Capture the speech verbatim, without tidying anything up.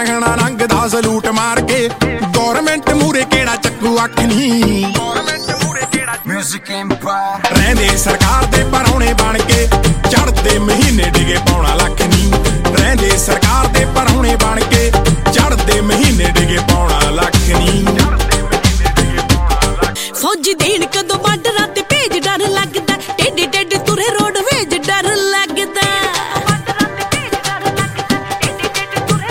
ਲੰਘਣਾ ਲੰਘਦਾ ਸਲੂਟ ਮਾਰ ਕੇ ਗੌਰਮੈਂਟ ਮੂਰੇ ਕਿਹੜਾ ਚੱਕੂ ਅੱਖ ਨੀ Music Empire ਰਹਿੰਦੇ ਸਰਕਾਰ ਦੇ ਪਰੌਣੇ ਬਣ ਕੇ ਚੜ੍ਹਦੇ ਮਹੀਨੇ ਡਿਗੇ ਪਾਉਣਾ ਲੱਖ ਨੀ ਰਹਿੰਦੇ ਸਰਕਾਰ ਦੇ ਪਰੌਣੇ